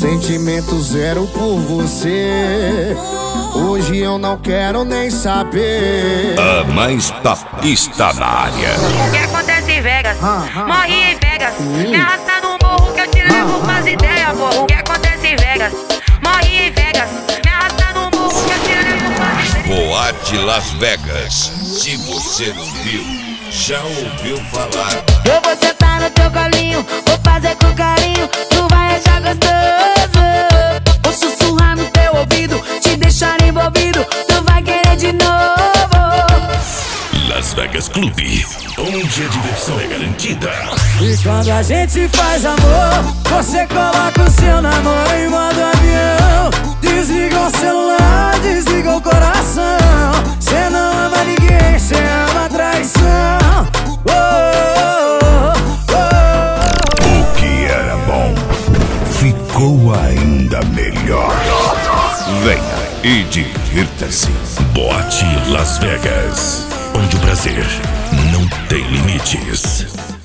Sentimento zero por você. Hoje eu não quero nem saber. A mais está na área. O que acontece em Vegas? Morri em Vegas. Me arrasta no morro que eu te levo com as ideias, porra. O que acontece em Vegas? Morri em Vegas. Me arrasta no morro que eu te levo com as ideias. Boate Las Vegas. Se você não viu, já ouviu falar. Eu vou sentar no teu colinho, vou fazer com carinho, tu vai achar gostoso. Vou sussurrar no teu ouvido, te deixar envolvido, tu vai querer de novo. Las Vegas Clube, onde a diversão é garantida. E quando a gente faz amor, você coloca o seu namoro em modo avião. Desliga o celular, desliga o coração. Cê não ama ninguém, cê ama a traição. O que era bom ficou ainda melhor. Venha e divirta-se. Boate Las Vegas, onde o prazer não tem limites.